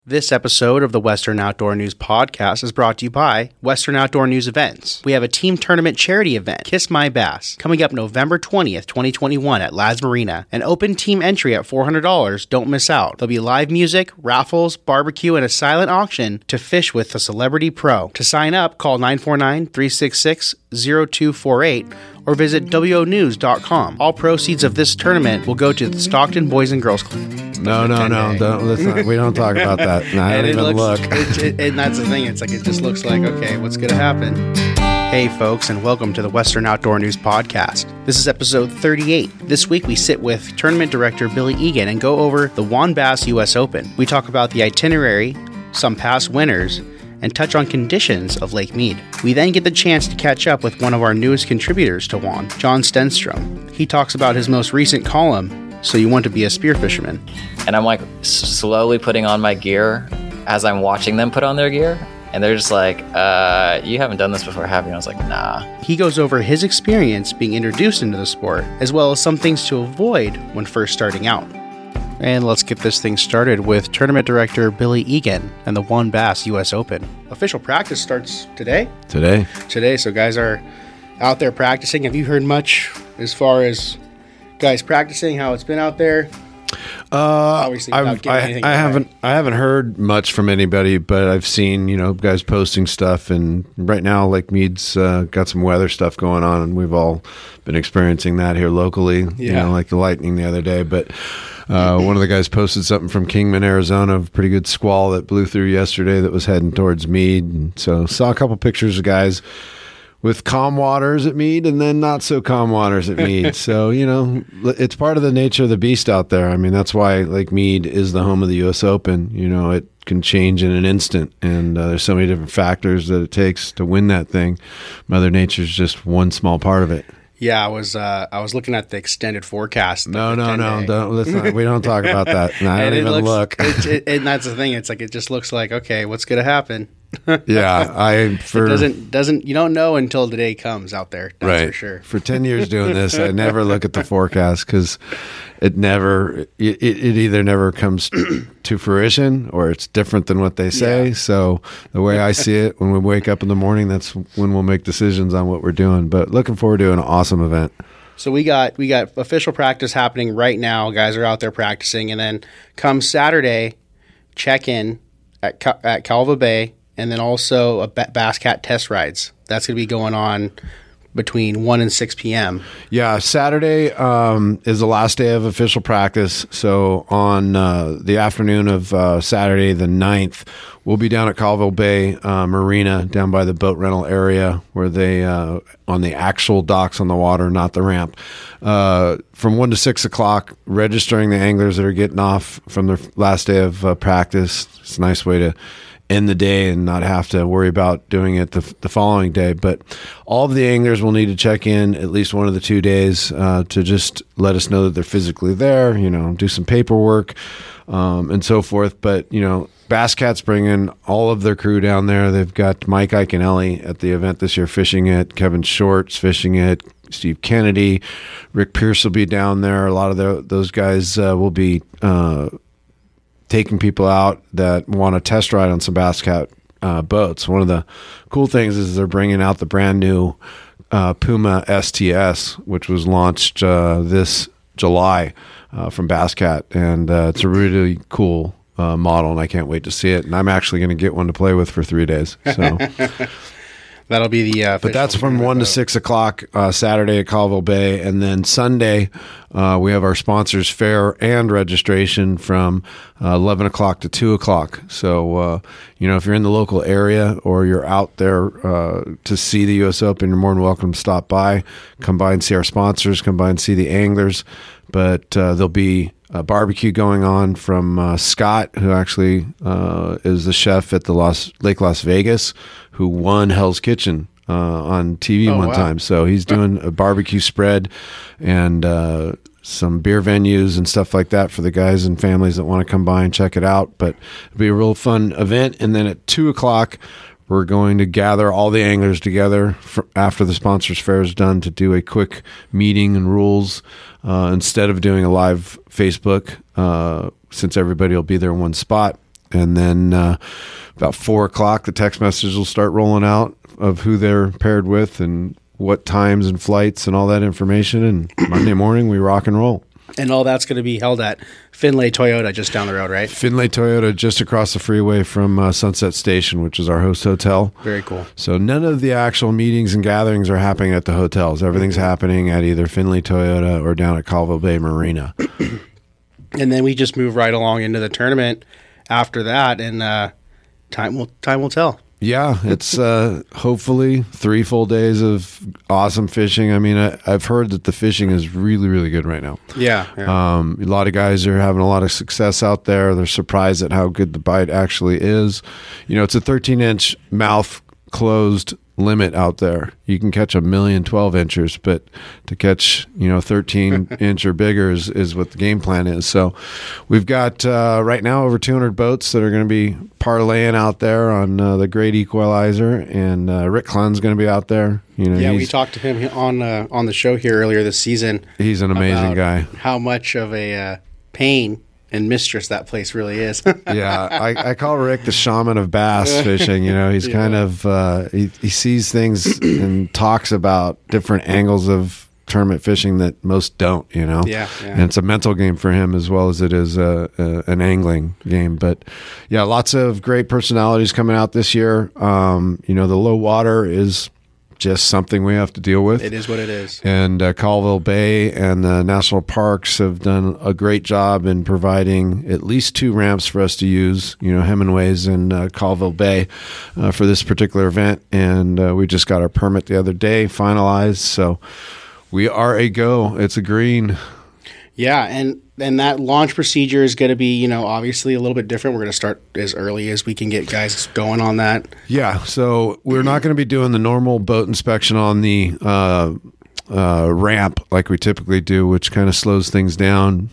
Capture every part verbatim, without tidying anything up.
This episode of the Western Outdoor News Podcast is brought to you by Western Outdoor News Events. We have a team tournament charity event, Kiss My Bass, coming up November twentieth, twenty twenty-one at Lads Marina. An open team entry at four hundred dollars. Don't miss out. There'll be live music, raffles, barbecue, and a silent auction to fish with the Celebrity Pro. To sign up, call nine four nine, three six six, zero two four eight or visit W O news dot com. All proceeds of this tournament will go to the Stockton Boys and Girls Club. No, no, no. Don't, let's not, we don't talk about that. No, I don't even looks, look. It, it, and that's the thing. It's like it just looks like, okay, what's going to happen? Hey, folks, and welcome to the Western Outdoor News Podcast. This is episode thirty-eight. This week, we sit with Tournament Director Billy Egan and go over the WAN Bass U S Open. We talk about the itinerary, some past winners, and touch on conditions of Lake Mead. We then get the chance to catch up with one of our newest contributors to WAN, John Stenstrom. He talks about his most recent column, So You Want to Be a Spear Fisherman. And I'm like s- slowly putting on my gear as I'm watching them put on their gear. And they're just like, uh, you haven't done this before, have you? And I was like, nah. He goes over his experience being introduced into the sport, as well as some things to avoid when first starting out. And let's get this thing started with Tournament Director Billy Egan and the WAN Bass U S Open. Official practice starts today? Today. Today, so guys are out there practicing. Have you heard much as far as guys practicing, how it's been out there? Uh, Obviously, I've, without giving I, anything I away. haven't, I haven't heard much from anybody, but I've seen, you know, guys posting stuff, and right now, Lake Mead's uh, got some weather stuff going on, and we've all been experiencing that here locally. You Yeah. know, like the lightning the other day, but. Uh, one of the guys posted something from Kingman, Arizona, a pretty good squall that blew through yesterday that was heading towards Mead. And so saw a couple pictures of guys with calm waters at Mead and then not so calm waters at Mead. So, you know, it's part of the nature of the beast out there. I mean, that's why Lake Mead is the home of the U S Open. You know, it can change in an instant, and uh, there's so many different factors that it takes to win that thing. Mother Nature's just one small part of it. Yeah, I was uh, I was looking at the extended forecast. No, the no, no, ten-day. don't, let's not, we don't talk about that. No, I And don't it even looks- look. it, it, and that's the thing. It's like it just looks like, okay, what's going to happen? Yeah, I for It doesn't doesn't you don't know until the day comes out there. That's right for sure. For ten years doing this, I never look at the forecast because it never it, it it either never comes to fruition or it's different than what they say. Yeah. So the way I see it, when we wake up in the morning, that's when we'll make decisions on what we're doing. But looking forward to an awesome event. So we got we got official practice happening right now. Guys are out there practicing, and then come Saturday, check in at Cal- at Calva Bay, and then also a ba- Bass Cat test rides. That's going to be going on between one and six p.m. Yeah, Saturday um, is the last day of official practice. So on uh, the afternoon of uh, Saturday the ninth, we'll be down at Colville Bay uh, Marina, down by the boat rental area where they, uh, on the actual docks on the water, not the ramp. Uh, from one to six o'clock, registering the anglers that are getting off from their last day of uh, practice. It's a nice way to end the day and not have to worry about doing it the, the following day. But all of the anglers will need to check in at least one of the two days uh, to just let us know that they're physically there, you know, do some paperwork um, and so forth. But, you know, Bass Cat's bringing all of their crew down there. They've got Mike Iaconelli at the event this year fishing it, Kevin Short's fishing it, Steve Kennedy, Rick Pierce will be down there. A lot of the, those guys uh, will be uh, taking people out that want to test ride on some Bass Cat uh, boats. One of the cool things is they're bringing out the brand new uh, Puma S T S, which was launched uh, this July uh, from Bass Cat, and uh, it's a really cool uh, model, and I can't wait to see it. And I'm actually going to get one to play with for three days. So. That'll be the. Uh, But that's from one to six o'clock uh, Saturday at Colville Bay, and then Sunday uh, we have our sponsors fair and registration from uh, eleven o'clock to two o'clock. So uh, you know, if you're in the local area or you're out there uh, to see the U S Open, you're more than welcome to stop by, come by and see our sponsors, come by and see the anglers. But uh, there'll be a barbecue going on from uh, Scott, who actually uh, is the chef at the Las Lake Las Vegas, who won Hell's Kitchen uh, on T V Oh, one wow. time. So he's doing a barbecue spread and uh, some beer venues and stuff like that for the guys and families that want to come by and check it out. But it'll be a real fun event. And then at two o'clock, we're going to gather all the anglers together for, after the sponsors fair is done to do a quick meeting and rules uh, instead of doing a live Facebook, uh, since everybody will be there in one spot. and then uh, about four o'clock, the text messages will start rolling out of who they're paired with and what times and flights and all that information. And Monday morning, we rock and roll. And all that's going to be held at Finlay Toyota just down the road, right? Finlay Toyota just across the freeway from uh, Sunset Station, which is our host hotel. Very cool. So none of the actual meetings and gatherings are happening at the hotels. Everything's mm-hmm. happening at either Finlay Toyota or down at Colville Bay Marina. And then we just move right along into the tournament after that, and uh, time will time will tell. Yeah, it's uh, hopefully three full days of awesome fishing. I mean, I, I've heard that the fishing is really, really good right now. Yeah, yeah. Um, a lot of guys are having a lot of success out there. They're surprised at how good the bite actually is. You know, it's a thirteen inch mouth closed limit out there. You can catch a million twelve inchers, but to catch, you know, thirteen inch or bigger is, is what the game plan is. So we've got uh, right now over two hundred boats that are going to be parlaying out there on uh, the Great Equalizer, and uh, Rick Clunn's going to be out there. You know, yeah, we talked to him on uh, on the show here earlier this season. He's an amazing guy. How much of a uh, pain and mistress that place really is. Yeah, I, I call Rick the shaman of bass fishing. You know, he's yeah. kind of uh, he, he sees things and talks about different angles of tournament fishing that most don't. You know, yeah, yeah. And it's a mental game for him as well as it is a, a, an angling game. But yeah, lots of great personalities coming out this year. Um, you know, the low water is just something we have to deal with. It is what it is. And uh, Colville Bay and the national parks have done a great job in providing at least two ramps for us to use, you know, Hemingway's and uh, Colville Bay uh, for this particular event. And uh, we just got our permit the other day finalized. So we are a go. It's a green. Yeah, and and that launch procedure is going to be, you know, obviously a little bit different. We're going to start as early as we can get guys going on that. Yeah, so we're not going to be doing the normal boat inspection on the uh, uh, ramp like we typically do, which kind of slows things down.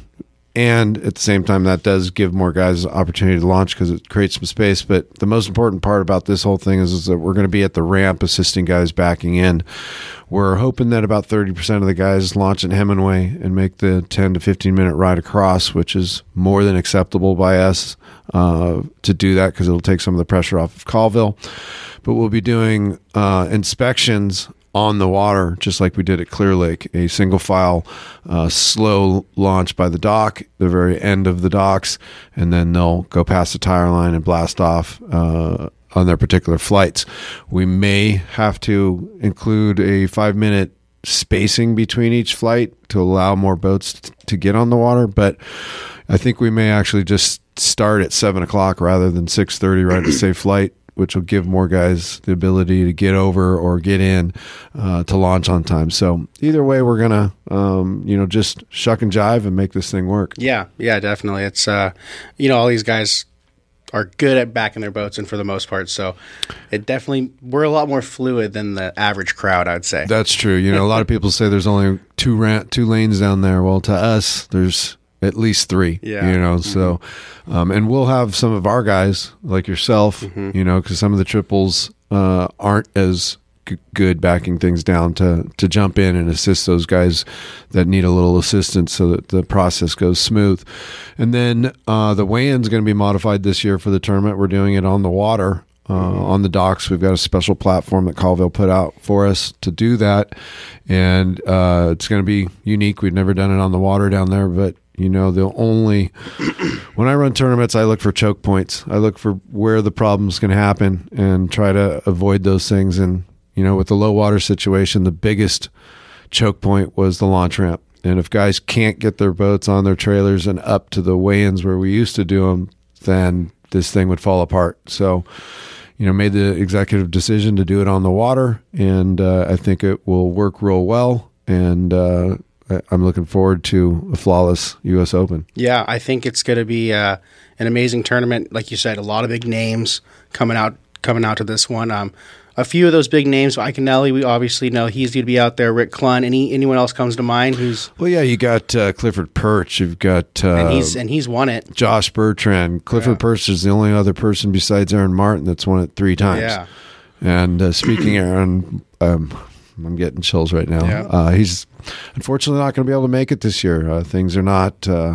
And at the same time, that does give more guys an opportunity to launch because it creates some space. But the most important part about this whole thing is, is that we're going to be at the ramp assisting guys backing in. We're hoping that about thirty percent of the guys launch at Hemingway and make the ten to fifteen minute ride across, which is more than acceptable by us uh, to do that because it'll take some of the pressure off of Colville. But we'll be doing uh, inspections on the water, just like we did at Clear Lake, a single file, uh, slow launch by the dock, the very end of the docks, and then they'll go past the tire line and blast off uh, on their particular flights. We may have to include a five minute spacing between each flight to allow more boats t- to get on the water, but I think we may actually just start at seven o'clock rather than six thirty right to safe flight, which will give more guys the ability to get over or get in uh, to launch on time. So either way, we're going to, um, you know, just shuck and jive and make this thing work. Yeah, yeah, definitely. It's, uh, you know, all these guys are good at backing their boats, and for the most part, so it definitely, we're a lot more fluid than the average crowd, I'd say. That's true. You know, a lot of people say there's only two ran- two lanes down there. Well, to us, there's at least three, yeah. you know, mm-hmm. so, um, and we'll have some of our guys like yourself, mm-hmm. you know, cause some of the triples, uh, aren't as g- good backing things down to, to jump in and assist those guys that need a little assistance so that the process goes smooth. And then, uh, the weigh-in's going to be modified this year for the tournament. We're doing it on the water. Uh, on the docks, we've got a special platform that Colville put out for us to do that. And, uh, it's going to be unique. We've never done it on the water down there, but you know, the only, when I run tournaments, I look for choke points. I look for where the problems can happen and try to avoid those things. And, you know, with the low water situation, the biggest choke point was the launch ramp. And if guys can't get their boats on their trailers and up to the weigh-ins where we used to do them, then this thing would fall apart. So, you know, made the executive decision to do it on the water. And uh, I think it will work real well. And, uh, I'm looking forward to a flawless U S Open. Yeah, I think it's going to be uh, an amazing tournament. Like you said, a lot of big names coming out coming out to this one. Um, a few of those big names, Iaconelli, we obviously know he's going to be out there. Rick Clunn. Any anyone else comes to mind? Who's well, yeah, you got uh, Clifford Perch. You've got uh, and he's and he's won it. Josh Bertrand. Clifford yeah. Perch is the only other person besides Aaron Martin that's won it three times. Yeah. And uh, speaking Aaron. Um, I'm getting chills right now. Yeah. Uh, he's unfortunately not going to be able to make it this year. Uh, things are not uh,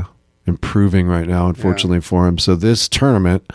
improving right now, unfortunately yeah. for him. So this tournament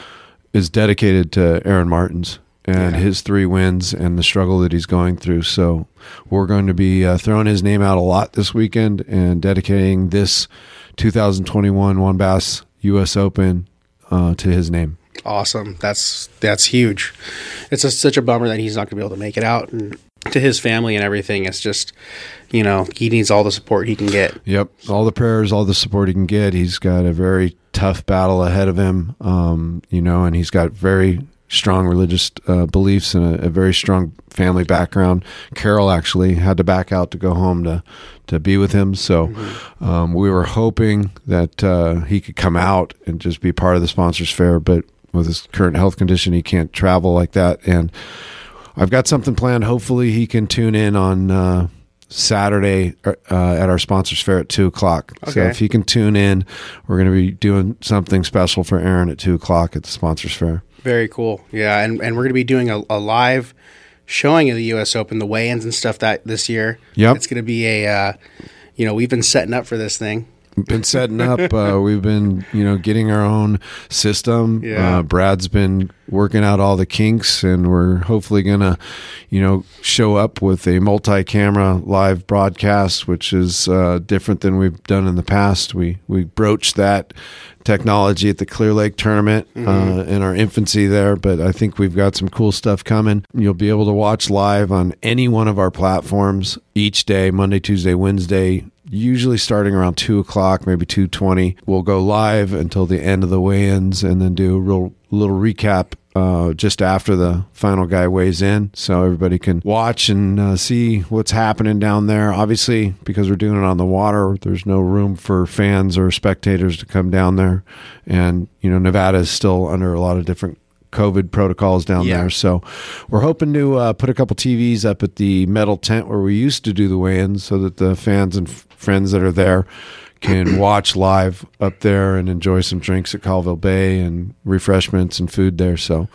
is dedicated to Aaron Martens and yeah. his three wins and the struggle that he's going through. So we're going to be uh, throwing his name out a lot this weekend and dedicating this two thousand twenty-one WON Bass U S Open uh, to his name. Awesome. That's that's huge. It's a, such a bummer that he's not going to be able to make it out. And to his family and everything, it's just, you know, he needs all the support he can get. Yep. All the prayers, all the support he can get. He's got a very tough battle ahead of him, um, you know, and he's got very strong religious uh, beliefs and a, a very strong family background. Carol actually had to back out to go home to, to be with him. So mm-hmm. um, we were hoping that uh, he could come out and just be part of the Sponsors Fair, but with his current health condition, he can't travel like that. And I've got something planned. Hopefully he can tune in on uh, Saturday uh, at our Sponsors Fair at two o'clock. Okay. So if he can tune in, we're going to be doing something special for Aaron at two o'clock at the Sponsors Fair. Very cool. Yeah, and, and we're going to be doing a, a live showing of the U S Open, the weigh-ins and stuff that this year. Yep. It's going to be a, uh, you know, we've been setting up for this thing. Been setting up. Uh, we've been, you know, getting our own system. Yeah. Uh, Brad's been working out all the kinks, and we're hopefully gonna, you know, show up with a multi-camera live broadcast, which is uh, different than we've done in the past. We we broached that technology at the Clear Lake tournament mm-hmm. uh, in our infancy there, but I think we've got some cool stuff coming. You'll be able to watch live on any one of our platforms each day, Monday, Tuesday, Wednesday. Usually starting around two o'clock, maybe two twenty. We'll go live until the end of the weigh-ins and then do a real little recap uh, just after the final guy weighs in, so everybody can watch and uh, see what's happening down there. Obviously, because we're doing it on the water, there's no room for fans or spectators to come down there. And, you know, Nevada is still under a lot of different COVID protocols down yeah. there. So we're hoping to uh, put a couple T Vs up at the metal tent where we used to do the weigh-ins so that the fans and f- friends that are there can watch live up there and enjoy some drinks at Colville Bay and refreshments and food there. So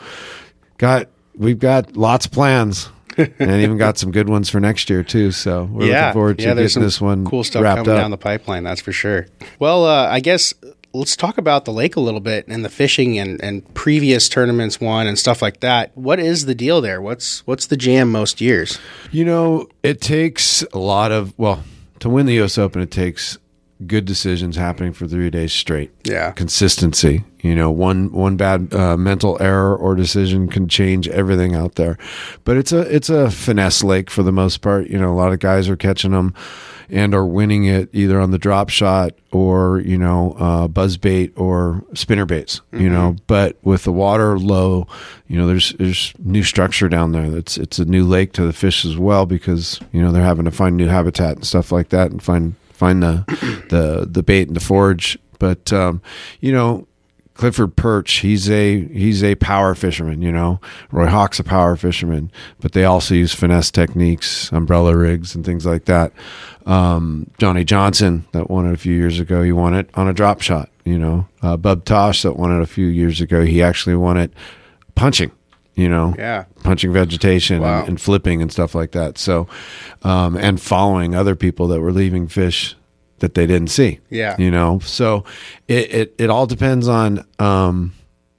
got we've got lots of plans and even got some good ones for next year too. So we're yeah. looking forward to yeah, getting this one cool stuff wrapped coming up. down the pipeline, that's for sure. Well, uh, I guess let's talk about the lake a little bit and the fishing and, and previous tournaments won and stuff like that. What is the deal there? What's what's the jam most years? You know, it takes a lot of, well, to win the U S Open, it takes good decisions happening for three days straight. Yeah. Consistency. You know, one one bad uh, mental error or decision can change everything out there. But it's a it's a finesse lake for the most part. You know, a lot of guys are catching them and are winning it either on the drop shot or, you know, uh, buzz bait or spinner baits, mm-hmm. you know. But with the water low, you know, there's there's new structure down there. It's it's a new lake to the fish as well because, you know, they're having to find new habitat and stuff like that and find find the the the bait and the forage. But um, you know, Clifford Perch, he's a he's a power fisherman, you know. Roy Hawk's a power fisherman, but they also use finesse techniques, umbrella rigs and things like that. Um, Johnny Johnson, that won it a few years ago, he won it on a drop shot, you know. Uh, Bub Tosh, that won it a few years ago, he actually won it punching, you know, yeah. punching vegetation wow. and, and flipping and stuff like that. So, um, and following other people that were leaving fish that they didn't see. Yeah. You know, so it, it, it all depends on um,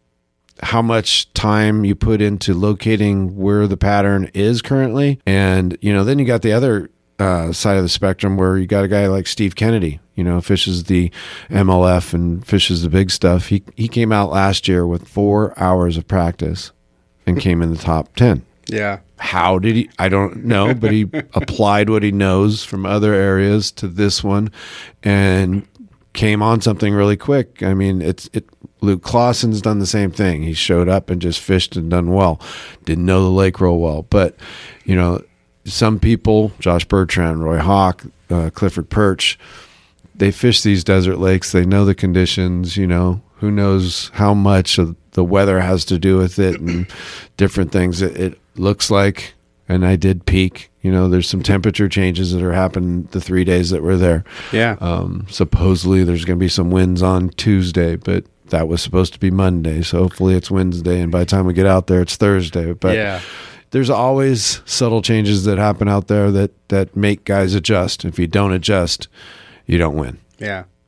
how much time you put into locating where the pattern is currently. And, you know, then you got the other uh, side of the spectrum where you got a guy like Steve Kennedy, you know, fishes the M L F and fishes the big stuff. He, he came out last year with four hours of practice and came in the top ten. Yeah. How did he? I don't know, but he applied what he knows from other areas to this one and came on something really quick. I mean, it's it. Luke Clausen's done the same thing. He showed up and just fished and done well. Didn't know the lake real well. But, you know, some people, Josh Bertrand, Roy Hawk, uh, Clifford Perch, they fish these desert lakes. They know the conditions, you know. Who knows how much of the weather has to do with it and different things. It, it looks like, and I did peek, you know, there's some temperature changes that are happening the three days that we're there. Yeah. Um, supposedly there's going to be some winds on Tuesday, but that was supposed to be Monday. So hopefully it's Wednesday. And by the time we get out there, it's Thursday. But yeah. there's always subtle changes that happen out there that, that make guys adjust. If you don't adjust, you don't win. Yeah.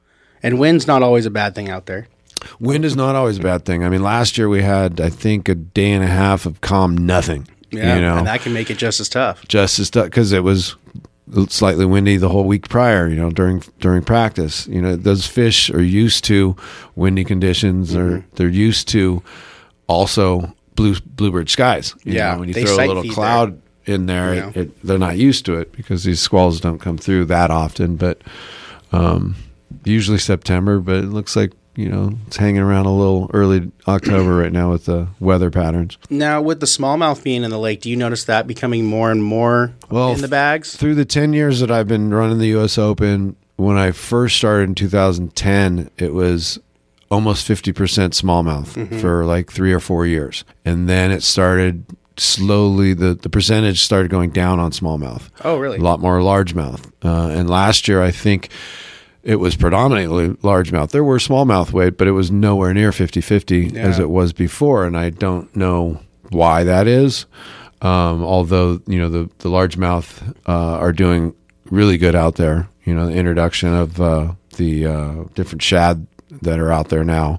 And wind's not always a bad thing out there. Wind is not always a bad thing. I mean, last year we had, I think, a day and a half of calm nothing. Yeah, you know, and that can make it just as tough. Just as tough because it was slightly windy the whole week prior. You know, during during practice. You know, those fish are used to windy conditions, or mm-hmm. they're used to also blue bluebird skies. You yeah, know, when you throw a little cloud there. in there, it, it, they're not used to it because these squalls don't come through that often. But um, usually September. But it looks like, you know, it's hanging around a little early October right now with the weather patterns. Now, with the smallmouth being in the lake, do you notice that becoming more and more well, in the bags? Through the ten years that I've been running the U S Open, when I first started in two thousand ten, it was almost fifty percent smallmouth mm-hmm. for like three or four years. And then it started slowly, the, the percentage started going down on smallmouth. Oh, really? A lot more largemouth. Uh, and last year, I think it was predominantly largemouth. There were smallmouth weight, but it was nowhere near fifty-fifty yeah. as it was before, and I don't know why that is. Um, although, you know, the, the largemouth uh, are doing really good out there. You know, the introduction of uh, the uh, different shad that are out there now,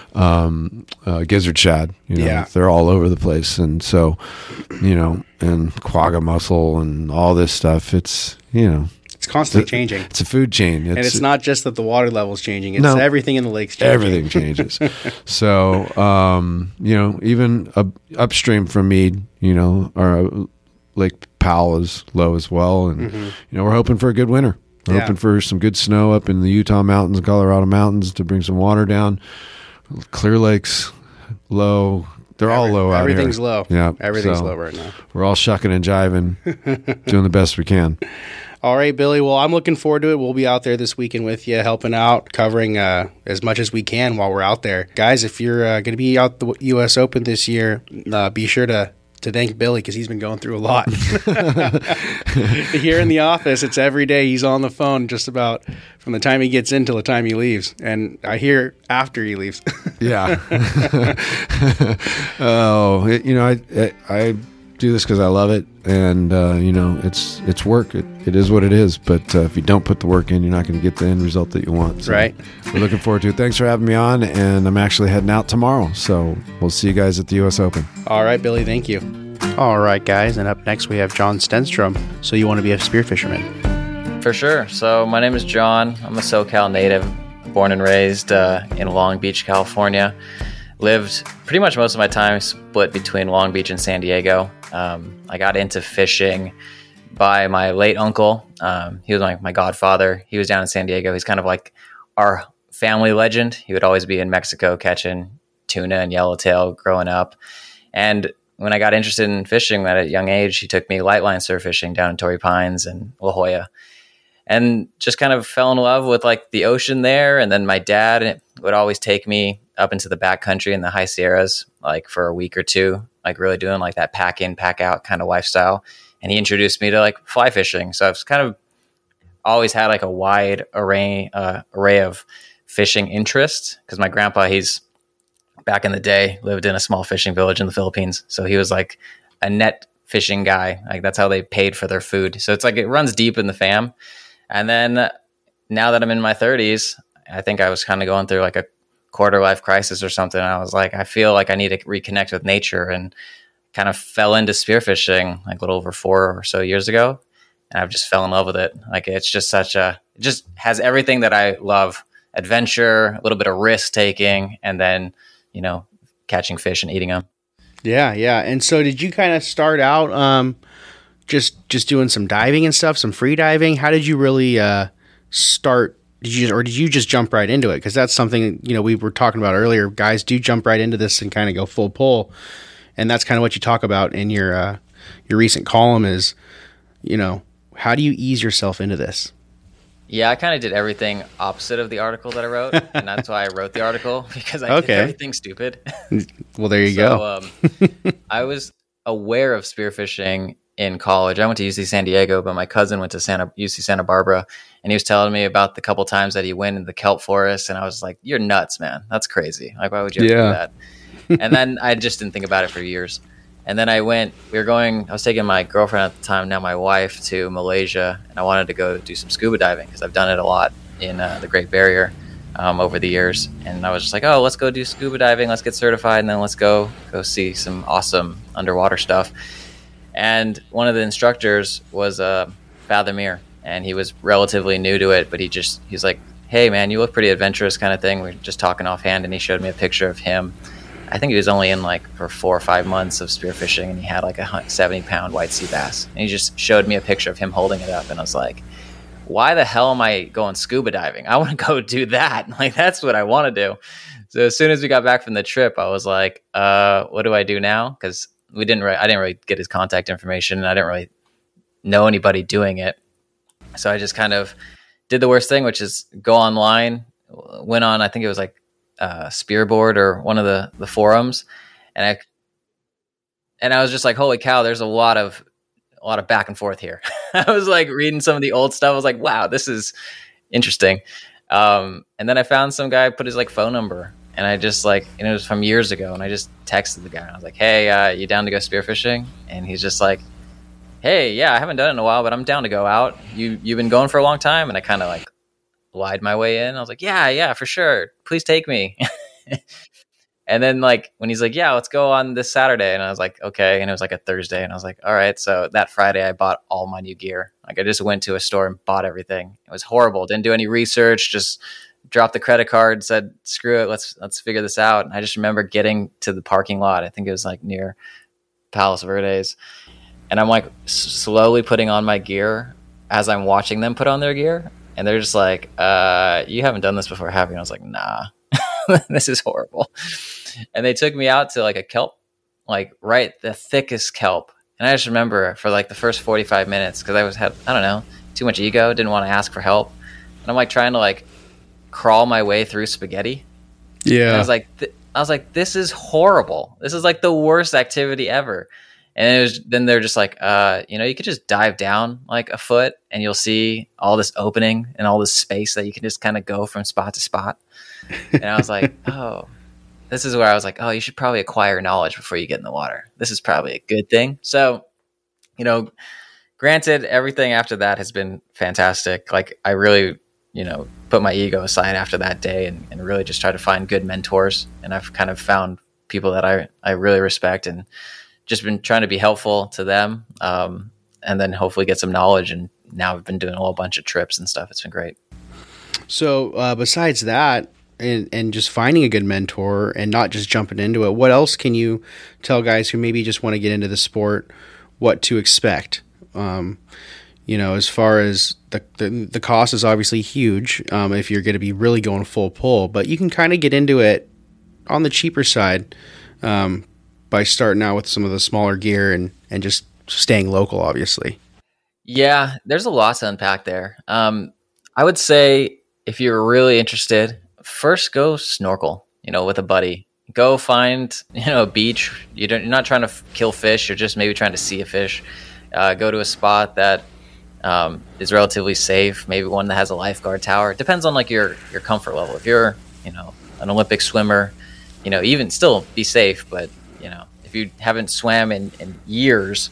um, uh, gizzard shad, you know, yeah. they're all over the place. And so, you know, and quagga mussel and all this stuff, it's, you know, it's constantly it's a, changing. It's a food chain. It's, and it's not just that the water level is changing. It's no, everything in the lake's changing. Everything changes. So, um, you know, even up, upstream from Mead, you know, our Lake Powell is low as well. And, mm-hmm. you know, we're hoping for a good winter. We're yeah. hoping for some good snow up in the Utah mountains, Colorado mountains to bring some water down. Clear Lake's low. They're Every, all low out here. Everything's low. Yeah. Everything's so low right now. We're all shucking and jiving, doing the best we can. All right, Billy. Well, I'm looking forward to it. We'll be out there this weekend with you, helping out, covering uh, as much as we can while we're out there. Guys, if you're uh, going to be out the U S Open this year, uh, be sure to to thank Billy because he's been going through a lot. Here in the office, it's every day he's on the phone just about from the time he gets in till the time he leaves. And I hear after he leaves. yeah. oh, it, you know, I, I, I do this because I love it. And, uh, you know, it's it's work. It, it is what it is. But uh, if you don't put the work in, you're not going to get the end result that you want. So right. We're looking forward to it. Thanks for having me on. And I'm actually heading out tomorrow. So we'll see you guys at the U S Open. All right, Billy. Thank you. All right, guys. And up next, we have John Stenstrom. So you want to be a spearfisherman? For sure. So my name is John. I'm a SoCal native, born and raised uh, in Long Beach, California. Lived pretty much most of my time split between Long Beach and San Diego. Um, I got into fishing by my late uncle. Um, he was my, my godfather. He was down in San Diego. He's kind of like our family legend. He would always be in Mexico catching tuna and yellowtail growing up. And when I got interested in fishing at a young age, he took me lightline surf fishing down in Torrey Pines and La Jolla. And just kind of fell in love with like the ocean there. And then my dad would always take me up into the backcountry in the high Sierras, like for a week or two, like really doing like that pack in, pack out kind of lifestyle. And he introduced me to like fly fishing. So I've kind of always had like a wide array, uh, array of fishing interests. Cause my grandpa, he's back in the day lived in a small fishing village in the Philippines. So he was like a net fishing guy. Like that's how they paid for their food. So it's like, it runs deep in the fam. And then now that I'm in my thirties, I think I was kind of going through like a quarter life crisis or something. I was like, I feel like I need to reconnect with nature, and kind of fell into spearfishing like a little over four or so years ago. And I've just fell in love with it. Like it's just such a, it just has everything that I love: adventure, a little bit of risk taking, and then, you know, catching fish and eating them. Yeah. Yeah. And so did you kind of start out, um, just, just doing some diving and stuff, some free diving? How did you really, uh, start? Did you, or did you just jump right into it? Because that's something, you know, we were talking about earlier. Guys do jump right into this and kind of go full pull, and that's kind of what you talk about in your uh, your recent column. Is, you know, how do you ease yourself into this? Yeah, I kind of did everything opposite of the article that I wrote, and that's why I wrote the article, because I okay. did everything stupid. Well, there you so, go. um, I was aware of spearfishing in college. I went to U C San Diego, but my cousin went to Santa U C Santa Barbara, and he was telling me about the couple times that he went in the kelp forest, and I was like, "You're nuts, man! That's crazy! Like, why would you ever yeah. do that?" And then I just didn't think about it for years. And then I went. We were going. I was taking my girlfriend at the time, now my wife, to Malaysia, and I wanted to go do some scuba diving because I've done it a lot in uh, the Great Barrier. um, over the years. And I was just like, oh, let's go do scuba diving. Let's get certified. And then let's go, go see some awesome underwater stuff. And one of the instructors was uh, Fathomir, and he was relatively new to it, but he just, he's like, hey man, you look pretty adventurous kind of thing. We were just talking offhand, and he showed me a picture of him. I think he was only in like for four or five months of spearfishing, and he had like a seventy pound white sea bass. And he just showed me a picture of him holding it up, and I was like, why the hell am I going scuba diving? I want to go do that. Like, that's what I want to do. So as soon as we got back from the trip, I was like, uh, what do I do now? Because we didn't, re- I didn't really get his contact information, and I didn't really know anybody doing it. So I just kind of did the worst thing, which is go online, went on, I think it was like uh, Spearboard or one of the, the forums. And I, and I was just like, holy cow, there's a lot of, a lot of back and forth here. I was like reading some of the old stuff. I was like, wow, this is interesting. Um, and then I found some guy put his like phone number, and I just like, and it was from years ago. And I just texted the guy, and I was like, hey, uh, you down to go spearfishing? And he's just like, hey, yeah, I haven't done it in a while, but I'm down to go out. You, you've been going for a long time? And I kind of like lied my way in. I was like, yeah, yeah, for sure. Please take me. And then like, when he's like, yeah, let's go on this Saturday. And I was like, okay. And it was like a Thursday. And I was like, all right. So that Friday I bought all my new gear. Like I just went to a store and bought everything. It was horrible. Didn't do any research. Just dropped the credit card, said, screw it. Let's, let's figure this out. And I just remember getting to the parking lot. I think it was like near Palos Verdes. And I'm like s- slowly putting on my gear as I'm watching them put on their gear. And they're just like, uh, you haven't done this before, have you? And I was like, nah, this is horrible. And they took me out to like a kelp, like right, the thickest kelp. And I just remember for like the first forty-five minutes, because I was had, I don't know, too much ego, didn't want to ask for help. And I'm like trying to like crawl my way through spaghetti. Yeah. And I was like, th- I was like, this is horrible. This is like the worst activity ever. And it was, then they're just like, uh, you know, you could just dive down like a foot and you'll see all this opening and all this space that you can just kind of go from spot to spot. And I was like, oh, this is where I was like, oh, you should probably acquire knowledge before you get in the water. This is probably a good thing. So, you know, granted, everything after that has been fantastic. Like I really, you know, put my ego aside after that day and, and really just try to find good mentors. And I've kind of found people that I, I really respect and just been trying to be helpful to them, um, and then hopefully get some knowledge. And now I've been doing a whole bunch of trips and stuff. It's been great. So uh, besides that, and, and just finding a good mentor and not just jumping into it, what else can you tell guys who maybe just want to get into the sport what to expect? Um, you know, as far as the, the, the cost is obviously huge um, if you're going to be really going full pull, but you can kind of get into it on the cheaper side um, by starting out with some of the smaller gear and, and just staying local, obviously. Yeah, there's a lot to unpack there. Um, I would say if you're really interested, first go snorkel, you know, with a buddy. Go find, you know, a beach. You don't, you're not trying to f- kill fish. You're just maybe trying to see a fish. Uh, go to a spot that um, is relatively safe, maybe one that has a lifeguard tower. It depends on like your, your comfort level. If you're, you know, an Olympic swimmer, you know, even still be safe, but you know, if you haven't swam in, in years,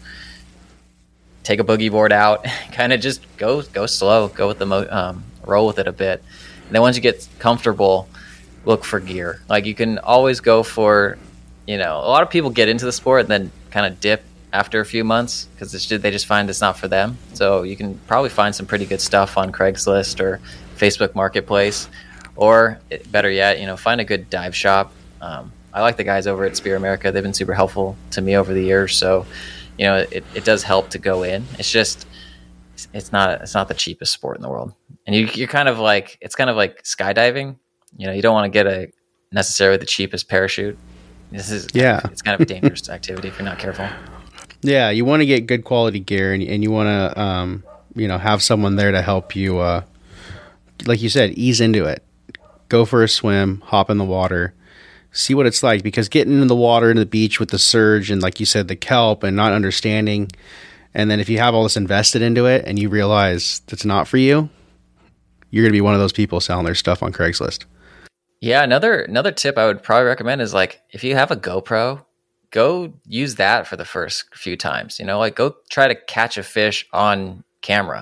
take a boogie board out, kind of just go go slow, go with the mo- um, roll with it a bit, and then once you get comfortable, look for gear. Like you can always go for, you know, a lot of people get into the sport and then kind of dip after a few months because they just find it's not for them. So you can probably find some pretty good stuff on Craigslist or Facebook Marketplace, or better yet, you know, find a good dive shop. Um, I like the guys over at Spear America. They've been super helpful to me over the years. So, you know, it, it does help to go in. It's just, it's not, it's not the cheapest sport in the world. And you, you're kind of like, it's kind of like skydiving. You know, you don't want to get a necessarily the cheapest parachute. This is, yeah, it's kind of a dangerous activity if you're not careful. Yeah. You want to get good quality gear and, and you want to, um, you know, have someone there to help you, uh, like you said, ease into it, go for a swim, hop in the water, see what it's like, because getting in the water in the beach with the surge and like you said, the kelp and not understanding. And then if you have all this invested into it and you realize that's not for you, you're going to be one of those people selling their stuff on Craigslist. Yeah. Another, another tip I would probably recommend is like, if you have a GoPro, go use that for the first few times, you know, like go try to catch a fish on camera.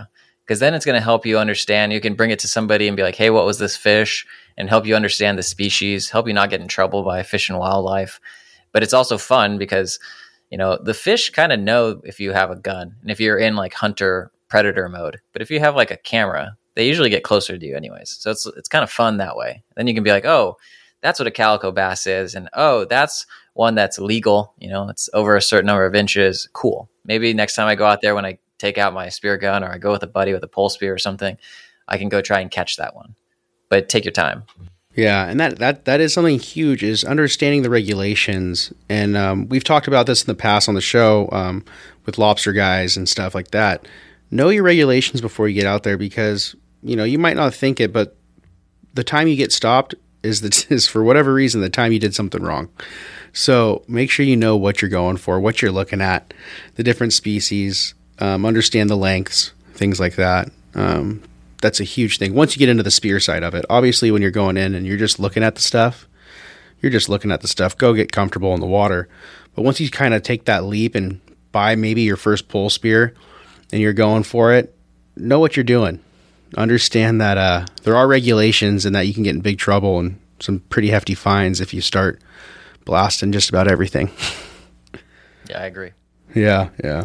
because then it's going to help you understand. You can bring it to somebody and be like, hey, what was this fish? And help you understand the species, help you not get in trouble by fish and wildlife. But it's also fun because, you know, the fish kind of know if you have a gun and if you're in like hunter predator mode. But if you have like a camera, they usually get closer to you anyways. So it's it's kind of fun that way. Then you can be like, oh, that's what a calico bass is. And oh, that's one that's legal. You know, it's over a certain number of inches. Cool. Maybe next time I go out there, when I take out my spear gun or I go with a buddy with a pole spear or something, I can go try and catch that one. But take your time. Yeah, and that, that, that is something huge, is understanding the regulations. And um, we've talked about this in the past on the show um, with lobster guys and stuff like that. Know your regulations before you get out there, because, you know, you might not think it, but the time you get stopped is, the, is for whatever reason, the time you did something wrong. So make sure you know what you're going for, what you're looking at, the different species, um, understand the lengths, things like that. Um That's a huge thing. Once you get into the spear side of it, obviously when you're going in and you're just looking at the stuff, you're just looking at the stuff, go get comfortable in the water. But once you kind of take that leap and buy maybe your first pole spear and you're going for it, know what you're doing. Understand that uh, there are regulations and that you can get in big trouble and some pretty hefty fines if you start blasting just about everything. Yeah, I agree. Yeah, yeah.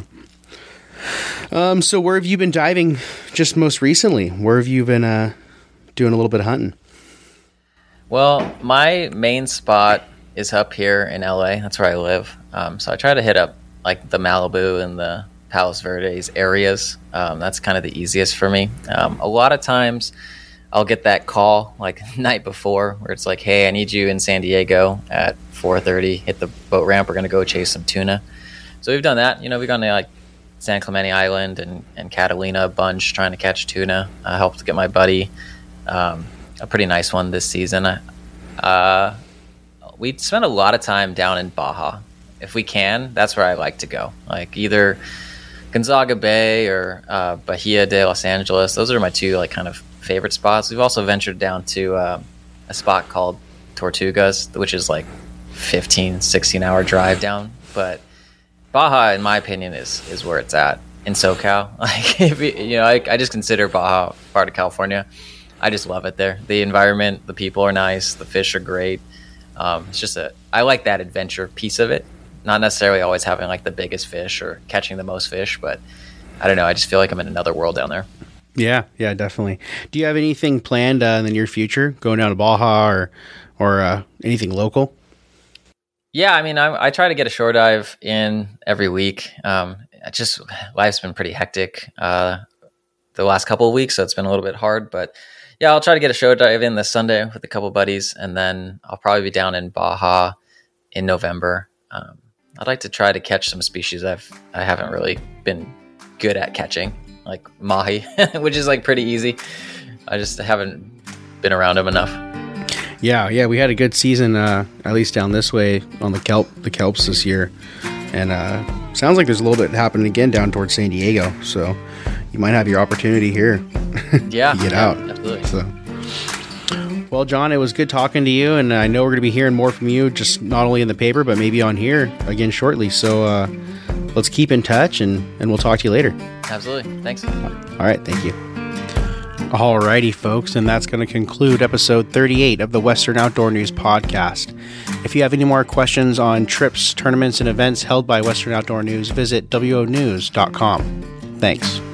Um, so where have you been diving just most recently? Where have you been uh, doing a little bit of hunting? Well, my main spot is up here in L A. That's where I live. Um, so I try to hit up like the Malibu and the Palos Verdes areas. Um, that's kind of the easiest for me. Um, a lot of times I'll get that call like night before where it's like, hey, I need you in San Diego at four thirty. Hit the boat ramp. We're going to go chase some tuna. So we've done that. You know, we've gone to like San Clemente Island and, and Catalina a bunch trying to catch tuna. I helped get my buddy um, a pretty nice one this season. Uh, we spend a lot of time down in Baja. If we can, that's where I like to go. Like either Gonzaga Bay or uh, Bahia de Los Angeles. Those are my two like kind of favorite spots. We've also ventured down to uh, a spot called Tortugas, which is like fifteen, sixteen hour drive down. But Baja, in my opinion, is is where it's at in SoCal. Like, if you, you know, I, I just consider Baja part of California. I just love it there. The environment, the people are nice, the fish are great. Um, it's just a, I like that adventure piece of it. Not necessarily always having like the biggest fish or catching the most fish, but I don't know. I just feel like I'm in another world down there. Yeah, yeah, definitely. Do you have anything planned uh, in the near future, going down to Baja or or uh, anything local? Yeah, I mean, I, I try to get a shore dive in every week. Um, just life's been pretty hectic uh, the last couple of weeks, so it's been a little bit hard. But yeah, I'll try to get a shore dive in this Sunday with a couple of buddies, and then I'll probably be down in Baja in November. Um, I'd like to try to catch some species I've I haven't really been good at catching, like mahi, which is like pretty easy. I just haven't been around them enough. Yeah, yeah, we had a good season, uh, at least down this way on the kelp, the kelps this year, and uh, sounds like there's a little bit happening again down towards San Diego. So you might have your opportunity here. Yeah, to get yeah, out. Absolutely. So, well, John, it was good talking to you, and I know we're going to be hearing more from you, just not only in the paper but maybe on here again shortly. So uh, let's keep in touch, and and we'll talk to you later. Absolutely. Thanks. All right, thank you. Alrighty, folks, and that's going to conclude episode thirty-eight of the Western Outdoor News podcast. If you have any more questions on trips, tournaments, and events held by Western Outdoor News, visit W O news dot com. Thanks.